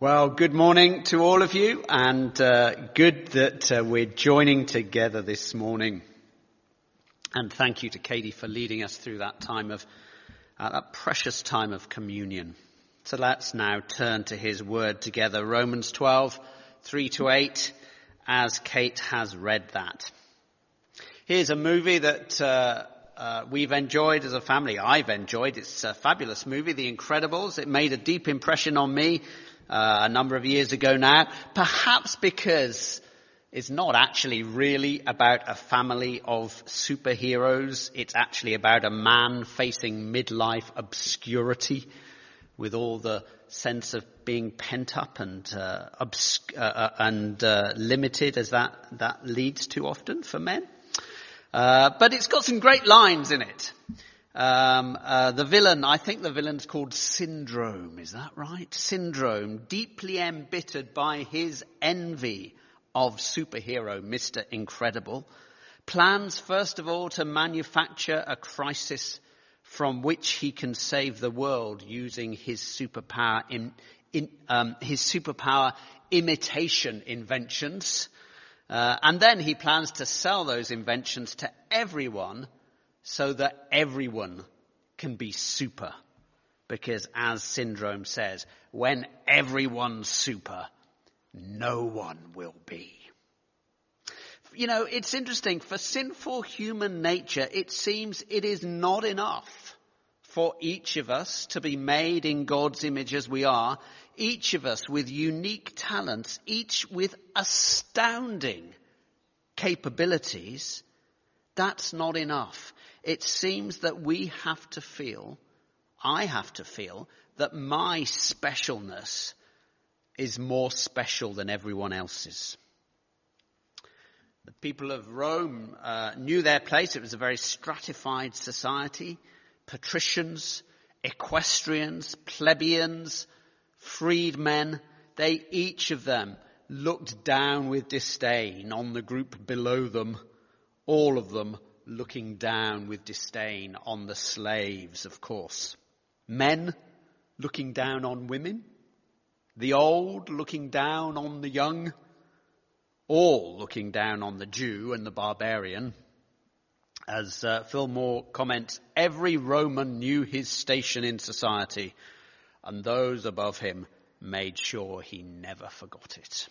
Well, good morning to all of you, and good that we're joining together this morning. And thank you to Katie for leading us through that that precious time of communion. So let's now turn to his word together, Romans 12, 3-8, as Kate has read that. Here's a movie that we've enjoyed as a family. I've enjoyed. It's a fabulous movie, The Incredibles. It made a deep impression on me a number of years ago now, perhaps because it's not actually really about a family of superheroes. It's actually about a man facing midlife obscurity with all the sense of being pent up and limited as that leads to often for men. But it's got some great lines in it. The villain, I think the villain's called Syndrome, is that right? Syndrome, deeply embittered by his envy of superhero Mr. Incredible, plans first of all to manufacture a crisis from which he can save the world using his superpower imitation inventions. And then he plans to sell those inventions to everyone so that everyone can be super. Because as Syndrome says, when everyone's super, no one will be. You know, it's interesting. For sinful human nature, it seems it is not enough for each of us to be made in God's image as we are. Each of us with unique talents, each with astounding capabilities. That's not enough. It seems that I have to feel that my specialness is more special than everyone else's. The people of Rome knew their place. It was a very stratified society. Patricians, equestrians, plebeians, freedmen, they each of them looked down with disdain on the group below them, all of them looking down with disdain on the slaves, of course. Men looking down on women, the old looking down on the young, all looking down on the Jew and the barbarian. As Fillmore comments, every Roman knew his station in society, and those above him made sure he never forgot it.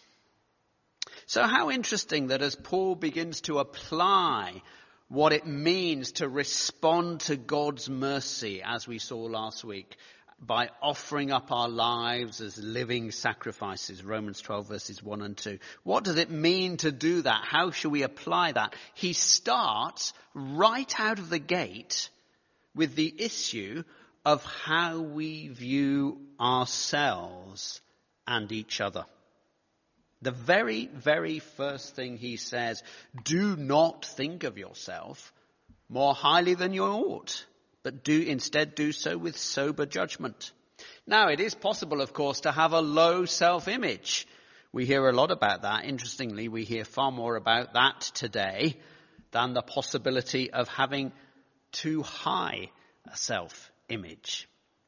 So how interesting that as Paul begins to apply what it means to respond to God's mercy, as we saw last week, by offering up our lives as living sacrifices, Romans 12 verses 1 and 2. What does it mean to do that? How should we apply that? He starts right out of the gate with the issue of how we view ourselves and each other. The very, very first thing he says, do not think of yourself more highly than you ought, but instead do so with sober judgment. Now, it is possible, of course, to have a low self-image. We hear a lot about that. Interestingly, we hear far more about that today than the possibility of having too high a self-image.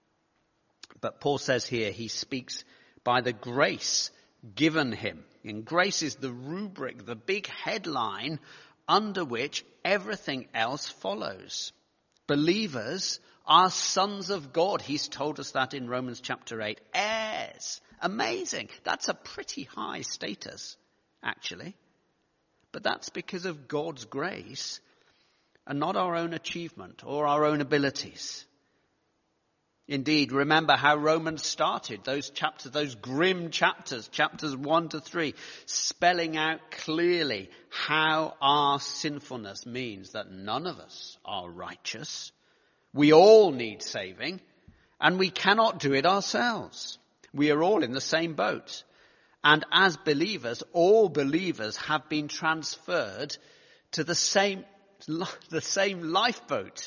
But Paul says here he speaks by the grace given him. And grace is the rubric, the big headline under which everything else follows. Believers are sons of God. He's told us that in Romans chapter 8. Heirs. Amazing. That's a pretty high status, actually. But that's because of God's grace and not our own achievement or our own abilities. Indeed, remember how Romans started, those chapters, those grim chapters, chapters 1-3, spelling out clearly how our sinfulness means that none of us are righteous. We all need saving, and we cannot do it ourselves. We are all in the same boat. And as believers, all believers have been transferred to the same lifeboat.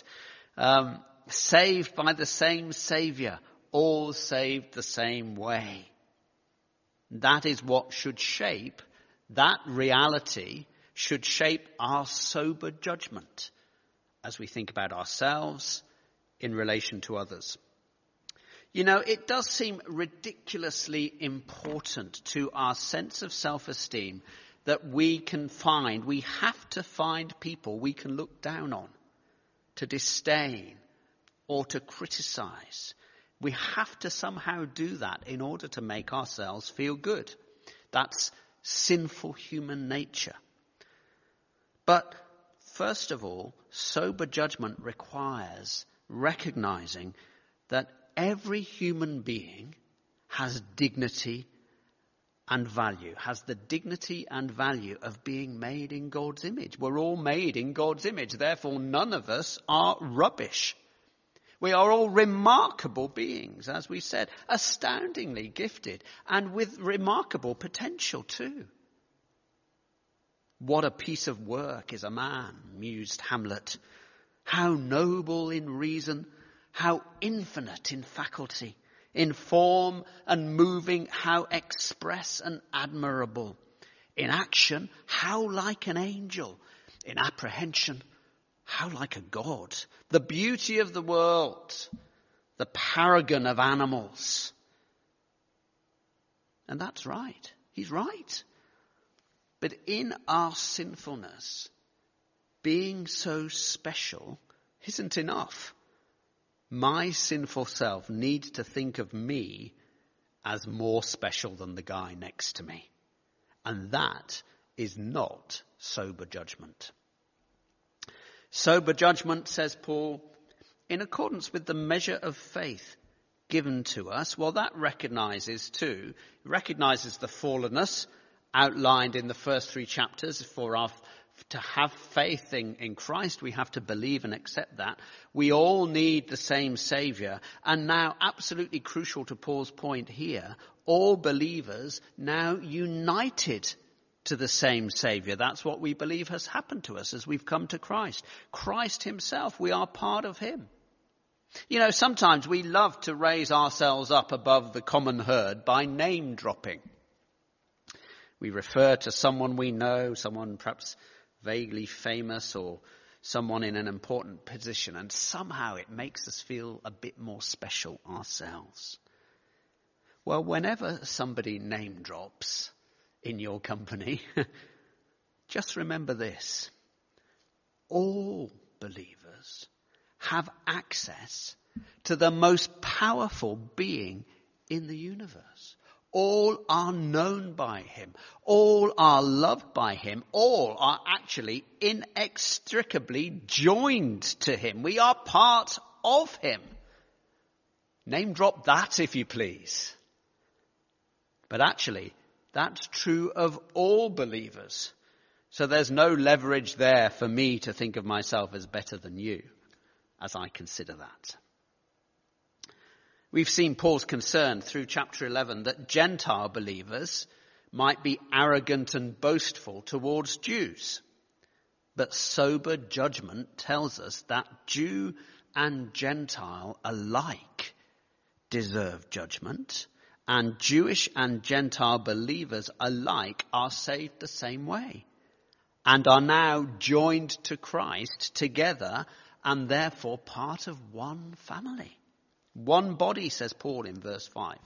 Saved by the same Saviour, all saved the same way. That is what should shape, that reality should shape our sober judgment as we think about ourselves in relation to others. You know, it does seem ridiculously important to our sense of self-esteem that we have to find people we can look down on, to disdain or to criticize. We have to somehow do that in order to make ourselves feel good. That's sinful human nature. But first of all, sober judgment requires recognizing that every human being has dignity and value, has the dignity and value of being made in God's image. We're all made in God's image. Therefore, none of us are rubbish. We are all remarkable beings, as we said, astoundingly gifted and with remarkable potential too. What a piece of work is a man, mused Hamlet. How noble in reason, how infinite in faculty, in form and moving, how express and admirable. In action, how like an angel. In apprehension, how like a god. The beauty of the world, the paragon of animals. And that's right. He's right. But in our sinfulness, being so special isn't enough. My sinful self needs to think of me as more special than the guy next to me. And that is not sober judgment. Sober judgment, says Paul, in accordance with the measure of faith given to us, well, that recognizes the fallenness outlined in the first 3 chapters. To have faith in Christ, we have to believe and accept that. We all need the same Saviour. And now, absolutely crucial to Paul's point here, all believers now united to the same Saviour. That's what we believe has happened to us as we've come to Christ. Christ himself, we are part of him. You know, sometimes we love to raise ourselves up above the common herd by name dropping. We refer to someone we know, someone perhaps vaguely famous or someone in an important position, and somehow it makes us feel a bit more special ourselves. Well, whenever somebody name drops in your company, just remember this. All believers have access to the most powerful being in the universe. All are known by him. All are loved by him. All are actually inextricably joined to him. We are part of him. Name drop that, if you please. But actually, that's true of all believers. So there's no leverage there for me to think of myself as better than you, as I consider that. We've seen Paul's concern through chapter 11 that Gentile believers might be arrogant and boastful towards Jews. But sober judgment tells us that Jew and Gentile alike deserve judgment, and Jewish and Gentile believers alike are saved the same way and are now joined to Christ together and therefore part of one family. One body, says Paul in verse 5.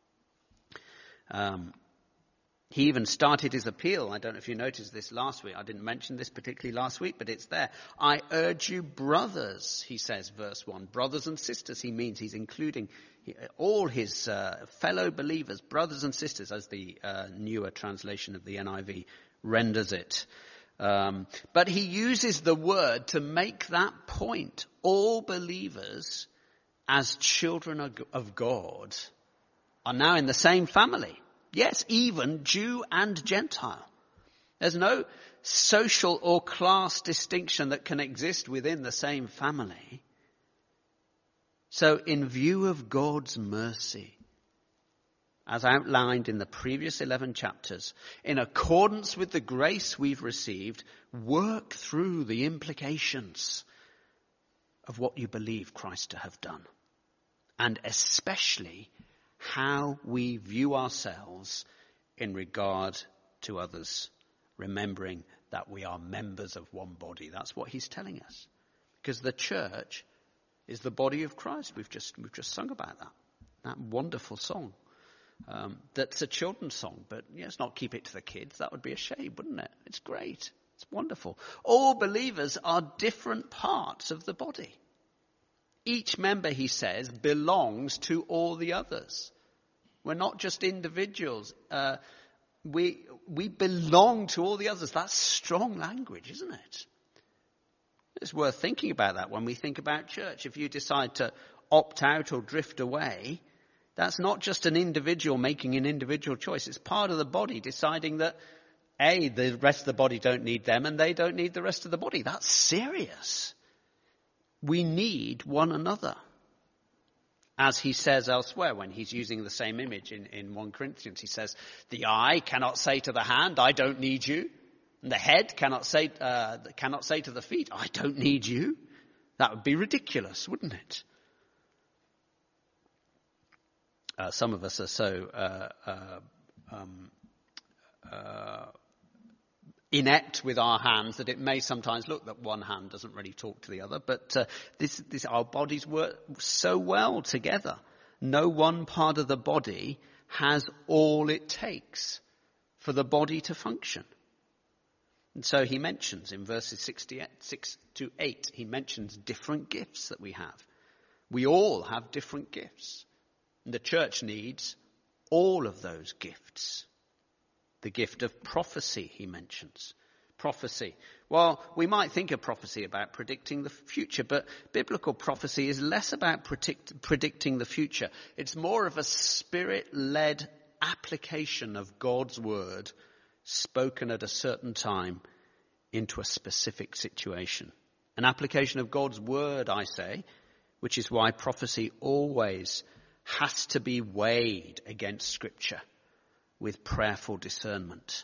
He even started his appeal. I don't know if you noticed this last week. I didn't mention this particularly last week, but it's there. I urge you, brothers, he says, verse 1. Brothers and sisters, he means he's including all his fellow believers, brothers and sisters, as the newer translation of the NIV renders it. But he uses the word to make that point. All believers, as children of God, are now in the same family. Yes, even Jew and Gentile. There's no social or class distinction that can exist within the same family. So in view of God's mercy, as outlined in the previous 11 chapters, in accordance with the grace we've received, work through the implications of what you believe Christ to have done. And especially how we view ourselves in regard to others, remembering that we are members of one body. That's what he's telling us. Because the church is the body of Christ. We've just sung about that. That wonderful song. That's a children's song, but let's not keep it to the kids. That would be a shame, wouldn't it? It's great. It's wonderful. All believers are different parts of the body. Each member, he says, belongs to all the others. We're not just individuals. We belong to all the others. That's strong language, isn't it? It's worth thinking about that when we think about church. If you decide to opt out or drift away, that's not just an individual making an individual choice. It's part of the body deciding that, A, the rest of the body don't need them and they don't need the rest of the body. That's serious. We need one another. As he says elsewhere when he's using the same image in 1 Corinthians, he says, the eye cannot say to the hand, I don't need you. And the head cannot say to the feet, I don't need you. That would be ridiculous, wouldn't it? Some of us are so inept with our hands that it may sometimes look that one hand doesn't really talk to the other. But our bodies work so well together. No one part of the body has all it takes for the body to function. And so he mentions in verses 6 to 8, he mentions different gifts that we have. We all have different gifts. And the church needs all of those gifts. The gift of prophecy, he mentions. Prophecy. Well, we might think of prophecy about predicting the future, but biblical prophecy is less about predicting the future. It's more of a spirit-led application of God's word spoken at a certain time into a specific situation. An application of God's word, I say, which is why prophecy always has to be weighed against Scripture with prayerful discernment.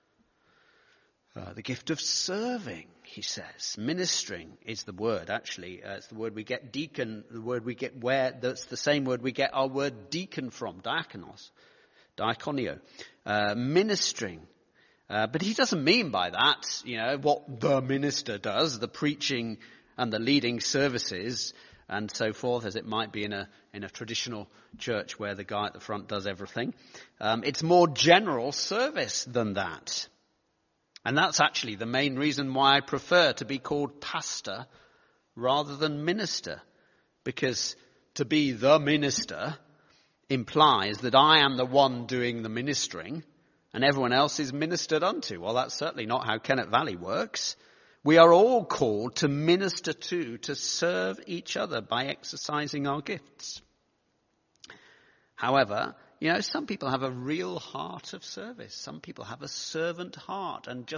The gift of serving, he says. Ministering is the word, actually. It's the word we get deacon, the word we get that's the same word we get our word deacon from, diakonio. Ministering. But he doesn't mean by that, what the minister does, the preaching and the leading services and so forth, as it might be in a traditional church where the guy at the front does everything. It's more general service than that. And that's actually the main reason why I prefer to be called pastor rather than minister. Because to be the minister implies that I am the one doing the ministering and everyone else is ministered unto. Well, that's certainly not how Kennet Valley works. We are all called to minister to serve each other by exercising our gifts. However, some people have a real heart of service. Some people have a servant heart and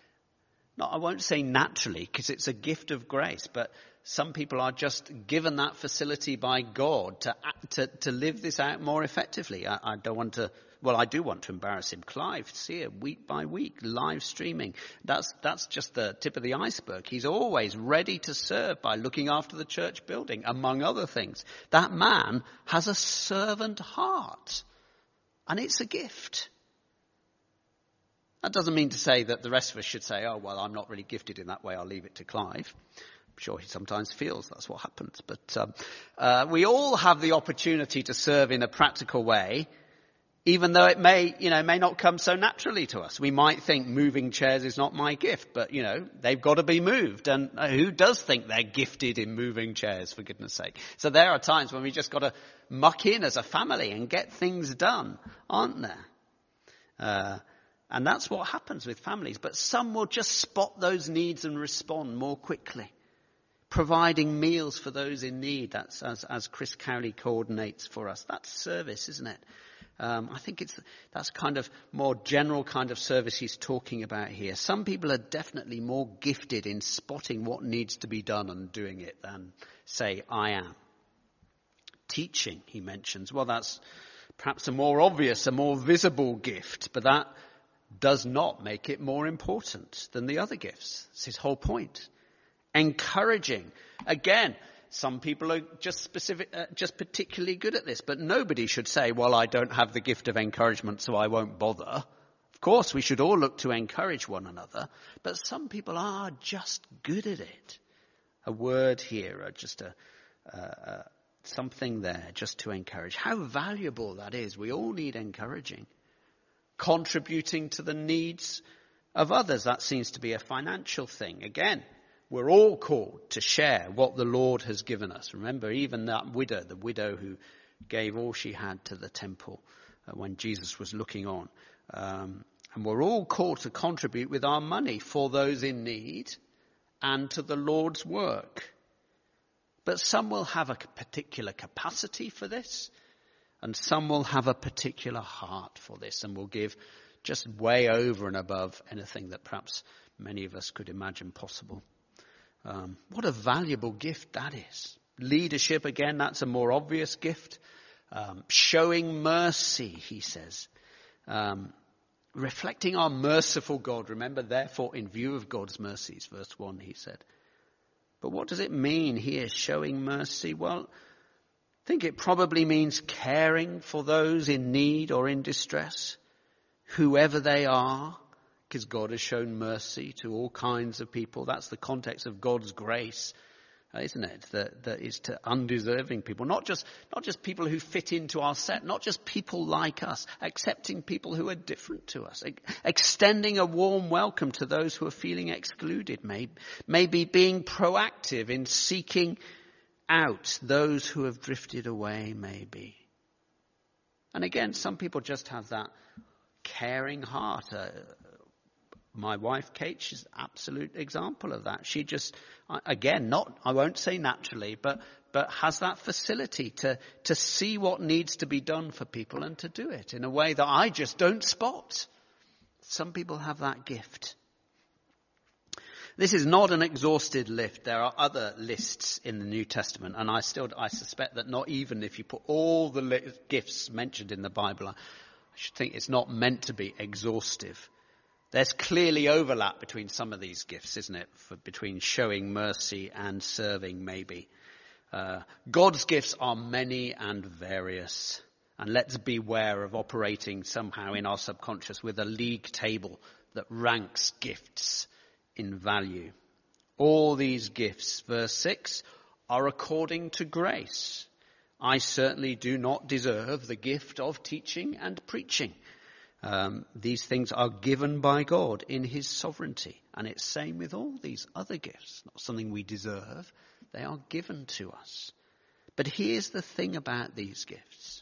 I won't say naturally because it's a gift of grace, but some people are just given that facility by God to live this out more effectively. I do want to embarrass him. Clive, see it week by week, live streaming. That's just the tip of the iceberg. He's always ready to serve by looking after the church building, among other things. That man has a servant heart, and it's a gift. That doesn't mean to say that the rest of us should say, oh, well, I'm not really gifted in that way, I'll leave it to Clive. I'm sure he sometimes feels that's what happens. But we all have the opportunity to serve in a practical way, even though it may not come so naturally to us. We might think moving chairs is not my gift, but, they've got to be moved. And who does think they're gifted in moving chairs, for goodness sake? So there are times when we just got to muck in as a family and get things done, aren't there? And that's what happens with families. But some will just spot those needs and respond more quickly. Providing meals for those in need. That's as Chris Cowley coordinates for us. That's service, isn't it? I think that's kind of more general kind of service he's talking about here. Some people are definitely more gifted in spotting what needs to be done and doing it than, say, I am. Teaching, he mentions. Well, that's perhaps a more obvious, a more visible gift, but that does not make it more important than the other gifts. That's his whole point. Encouraging. Again, some people are just particularly good at this, but nobody should say, well, I don't have the gift of encouragement, so I won't bother. Of course, we should all look to encourage one another, but some people are just good at it. A word here, just something there just to encourage. How valuable that is. We all need encouraging. Contributing to the needs of others. That seems to be a financial thing. Again, we're all called to share what the Lord has given us. Remember, even that widow, the widow who gave all she had to the temple when Jesus was looking on. And we're all called to contribute with our money for those in need and to the Lord's work. But some will have a particular capacity for this, and some will have a particular heart for this and will give just way over and above anything that perhaps many of us could imagine possible. What a valuable gift that is. Leadership, again, that's a more obvious gift. Showing mercy, he says. Reflecting our merciful God. Remember, therefore, in view of God's mercies, verse 1, he said. But what does it mean here, showing mercy? Well, I think it probably means caring for those in need or in distress, whoever they are, because God has shown mercy to all kinds of people. That's the context of God's grace, isn't it? That is to undeserving people, not just people who fit into our set, not just people like us, accepting people who are different to us, extending a warm welcome to those who are feeling excluded, maybe being proactive in seeking out those who have drifted away, maybe. And again, some people just have that caring heart. My wife, Kate, she's an absolute example of that. She just, again, I won't say naturally, but has that facility to see what needs to be done for people and to do it in a way that I just don't spot. Some people have that gift. This is not an exhausted list. There are other lists in the New Testament, and I suspect that not even if you put all the gifts mentioned in the Bible, I should think it's not meant to be exhaustive. There's clearly overlap between some of these gifts, isn't it? Between showing mercy and serving, maybe. God's gifts are many and various. And let's beware of operating somehow in our subconscious with a league table that ranks gifts in value. All these gifts, verse 6, are according to grace. I certainly do not deserve the gift of teaching and preaching. These things are given by God in his sovereignty. And it's same with all these other gifts. Not something we deserve. They are given to us. But here's the thing about these gifts.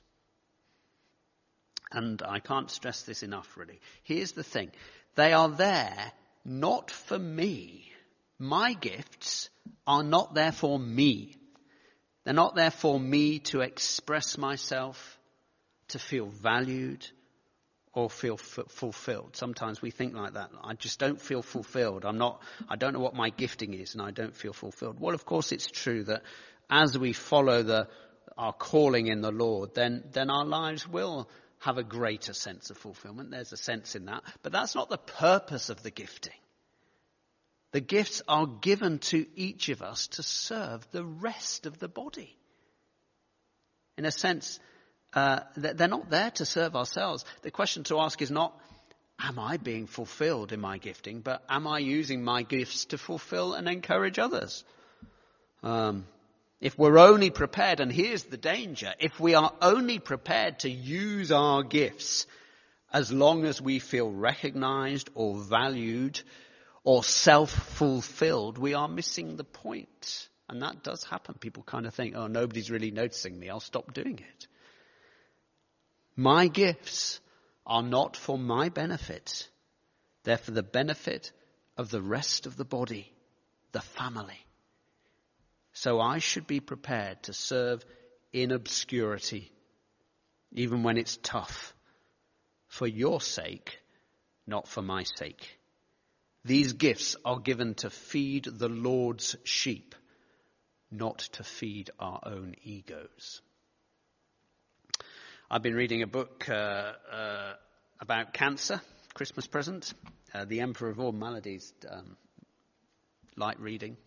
And I can't stress this enough, really. Here's the thing. They are there not for me. My gifts are not there for me. They're not there for me to express myself, to feel valued, or feel fulfilled. Sometimes we think like that. I just don't feel fulfilled. I don't know what my gifting is, and I don't feel fulfilled. Well, of course, it's true that as we follow our calling in the Lord, then our lives will have a greater sense of fulfillment. There's a sense in that. But that's not the purpose of the gifting. The gifts are given to each of us to serve the rest of the body. In a sense, they're not there to serve ourselves. The question to ask is not, am I being fulfilled in my gifting, but am I using my gifts to fulfill and encourage others? If we're only prepared, and here's the danger, if we are only prepared to use our gifts as long as we feel recognized or valued or self-fulfilled, we are missing the point. And that does happen. People kind of think, oh, nobody's really noticing me, I'll stop doing it. My gifts are not for my benefit. They're for the benefit of the rest of the body, the family. So I should be prepared to serve in obscurity, even when it's tough, for your sake, not for my sake. These gifts are given to feed the Lord's sheep, not to feed our own egos. I've been reading a book about cancer, Christmas present. The Emperor of All Maladies, light reading.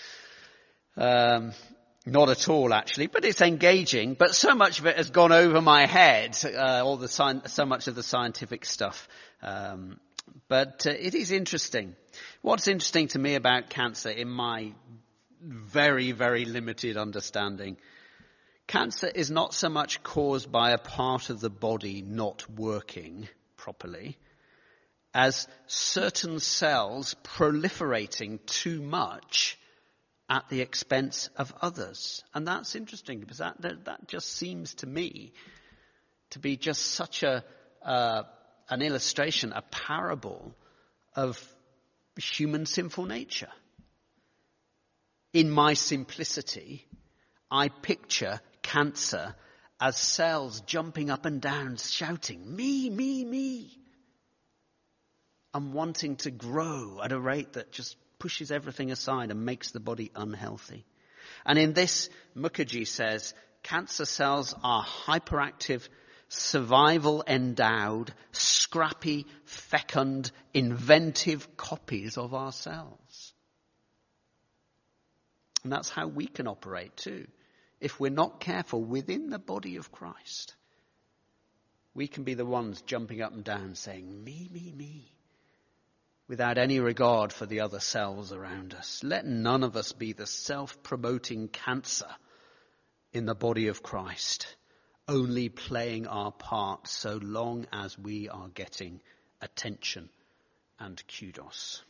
Not at all, actually, but it's engaging. But so much of it has gone over my head, so much of the scientific stuff. But it is interesting. What's interesting to me about cancer, in my very, very limited understanding, cancer is not so much caused by a part of the body not working properly as certain cells proliferating too much at the expense of others. And that's interesting because that just seems to me to be just such an illustration, a parable of human sinful nature. In my simplicity, I picture cancer as cells jumping up and down, shouting, me, me, me, and wanting to grow at a rate that just pushes everything aside and makes the body unhealthy. And in this, Mukherjee says, cancer cells are hyperactive, survival-endowed, scrappy, fecund, inventive copies of ourselves. And that's how we can operate too. If we're not careful within the body of Christ, we can be the ones jumping up and down saying, me, me, me, without any regard for the other cells around us. Let none of us be the self-promoting cancer in the body of Christ, only playing our part so long as we are getting attention and kudos.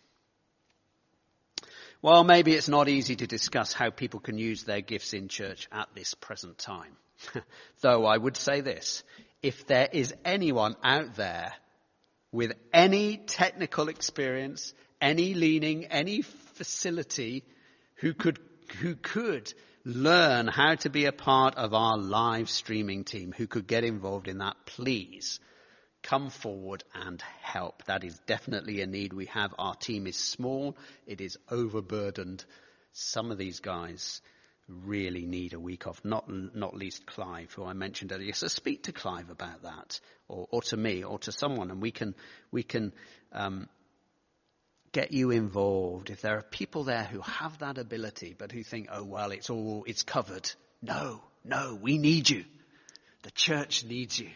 Well, maybe it's not easy to discuss how people can use their gifts in church at this present time. Though I would say this, if there is anyone out there with any technical experience, any leaning, any facility who could learn how to be a part of our live streaming team, who could get involved in that, please come forward and help. That is definitely a need we have. Our team is small. It is overburdened. Some of these guys really need a week off, not least Clive, who I mentioned earlier. So speak to Clive about that, or to me, or to someone, and we can get you involved. If there are people there who have that ability, but who think, oh well, it's covered. No, we need you. The church needs you.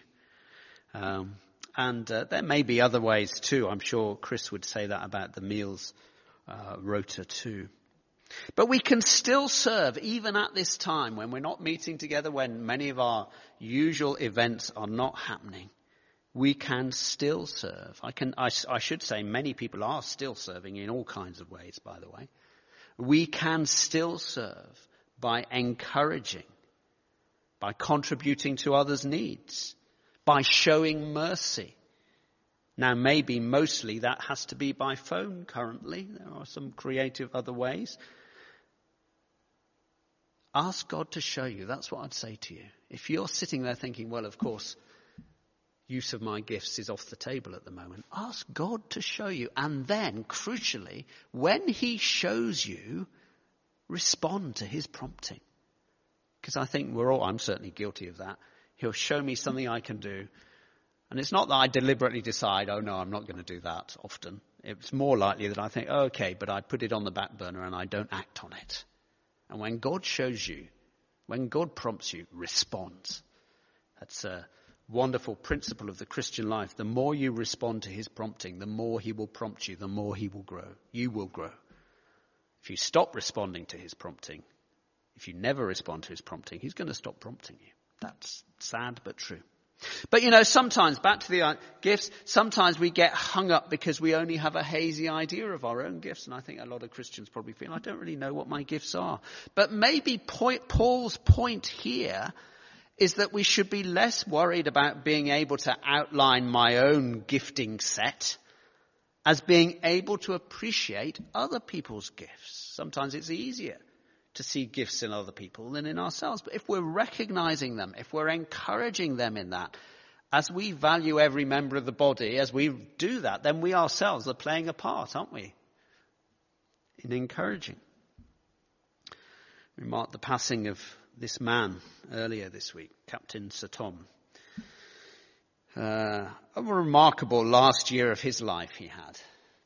And there may be other ways too. I'm sure Chris would say that about the meals rota too. But we can still serve even at this time when we're not meeting together, when many of our usual events are not happening. We can still serve. I should say many people are still serving in all kinds of ways, by the way. We can still serve by encouraging, by contributing to others' needs, by showing mercy. Now, maybe mostly that has to be by phone currently. There are some creative other ways. Ask God to show you. That's what I'd say to you. If you're sitting there thinking, well, of course, use of my gifts is off the table at the moment, ask God to show you. And then, crucially, when he shows you, respond to his prompting. Because I think I'm certainly guilty of that. He'll show me something I can do. And it's not that I deliberately decide, oh no, I'm not going to do that often. It's more likely that I think, oh, okay, but I put it on the back burner and I don't act on it. And when God shows you, when God prompts you, respond. That's a wonderful principle of the Christian life. The more you respond to his prompting, the more he will prompt you, the more he will grow. You will grow. If you stop responding to his prompting, if you never respond to his prompting, he's going to stop prompting you. That's sad but true. But sometimes, back to the gifts, sometimes we get hung up because we only have a hazy idea of our own gifts. And I think a lot of Christians probably feel, I don't really know what my gifts are. But maybe Paul's point here is that we should be less worried about being able to outline my own gifting set as being able to appreciate other people's gifts. Sometimes it's easier to see gifts in other people than in ourselves. But if we're recognizing them, if we're encouraging them in that, as we value every member of the body, as we do that, then we ourselves are playing a part, aren't we? In encouraging. We marked the passing of this man earlier this week, Captain Sir Tom. A remarkable last year of his life he had.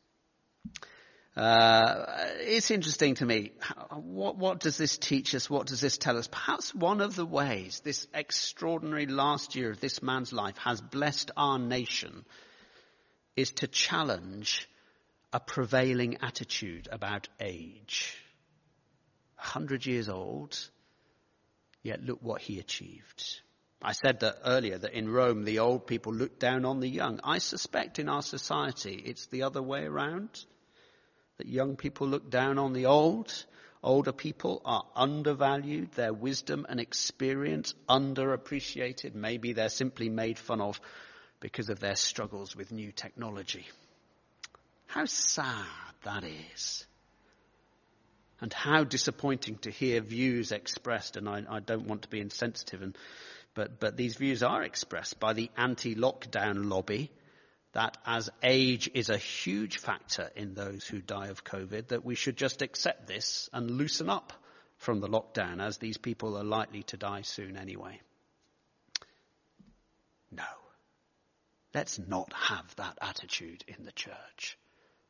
It's interesting to me. What does this teach us? What does this tell us? Perhaps one of the ways this extraordinary last year of this man's life has blessed our nation is to challenge a prevailing attitude about age. 100 years old, Yet look what he achieved. I said that earlier, that in Rome the old people looked down on the young. I suspect in our society it's the other way around. That young people look down on the old. Older people are undervalued, their wisdom and experience underappreciated. Maybe they're simply made fun of because of their struggles with new technology. How sad that is. And how disappointing to hear views expressed, and I don't want to be insensitive, but these views are expressed by the anti-lockdown lobby, that as age is a huge factor in those who die of COVID, that we should just accept this and loosen up from the lockdown, as these people are likely to die soon anyway. No. Let's not have that attitude in the church.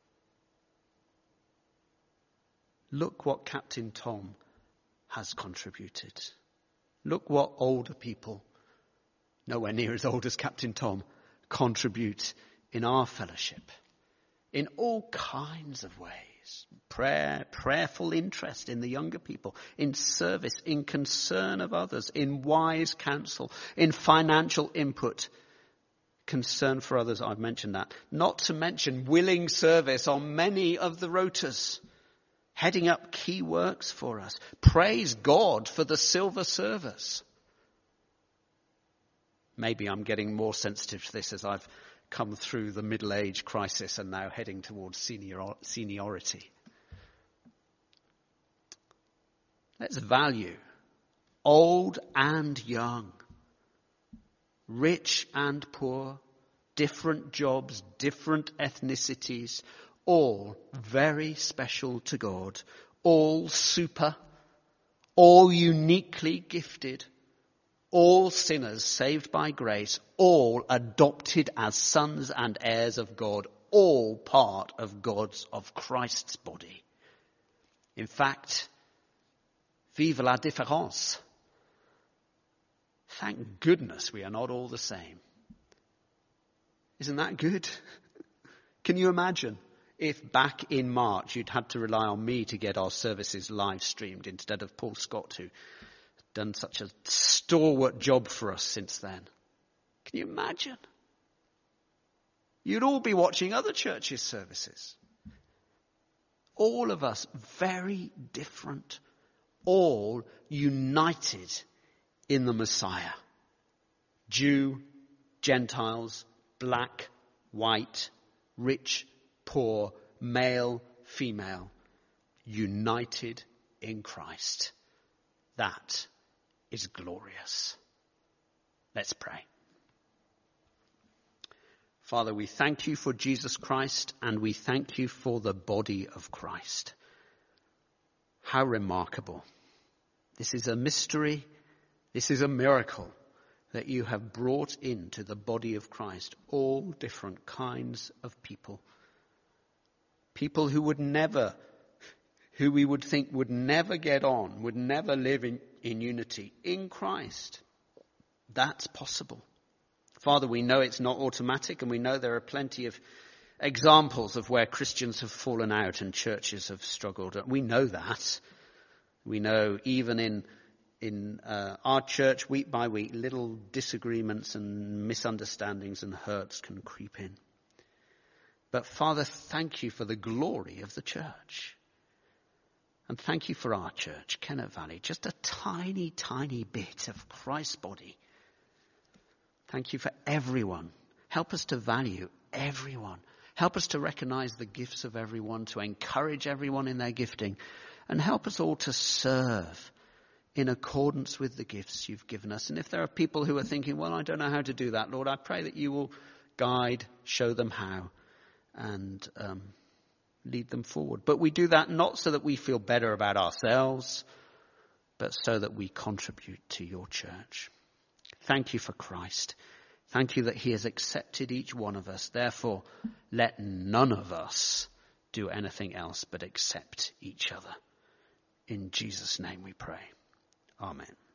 Look what Captain Tom has contributed. Look what older people, nowhere near as old as Captain Tom, contribute in our fellowship in all kinds of ways. Prayer, prayerful interest in the younger people, in service, in concern of others, in wise counsel, in financial input, concern for others. I've mentioned that. Not to mention willing service on many of the rotas, heading up key works for us. Praise God for the silver servers. Maybe I'm getting more sensitive to this as I've come through the middle-age crisis and now heading towards seniority. Let's value old and young, rich and poor, different jobs, different ethnicities, all very special to God, all super, all uniquely gifted, all sinners saved by grace, all adopted as sons and heirs of God, all part of Christ's body. In fact, vive la différence. Thank goodness we are not all the same. Isn't that good? Can you imagine if back in March you'd had to rely on me to get our services live streamed instead of Paul Scott, who done such a stalwart job for us since then? Can you imagine? You'd all be watching other churches' services. All of us very different, all united in the Messiah. Jew, Gentiles, black, white, rich, poor, male, female, united in Christ. That is glorious. Let's pray. Father, we thank you for Jesus Christ, and we thank you for the body of Christ. How remarkable. This is a mystery. This is a miracle that you have brought into the body of Christ all different kinds of people. People who we would think would never get on, would never live in unity in Christ. That's possible. Father, we know it's not automatic, and we know there are plenty of examples of where Christians have fallen out and churches have struggled. We know that. We know even in our church, week by week, little disagreements and misunderstandings and hurts can creep in. But Father, thank you for the glory of the church. And thank you for our church, Kennet Valley, just a tiny, tiny bit of Christ's body. Thank you for everyone. Help us to value everyone. Help us to recognize the gifts of everyone, to encourage everyone in their gifting, and help us all to serve in accordance with the gifts you've given us. And if there are people who are thinking, well, I don't know how to do that, Lord, I pray that you will guide, show them how, and lead them forward. But we do that not so that we feel better about ourselves, but so that we contribute to your church. Thank you for Christ. Thank you that he has accepted each one of us. Therefore, let none of us do anything else but accept each other. In Jesus' name we pray. Amen.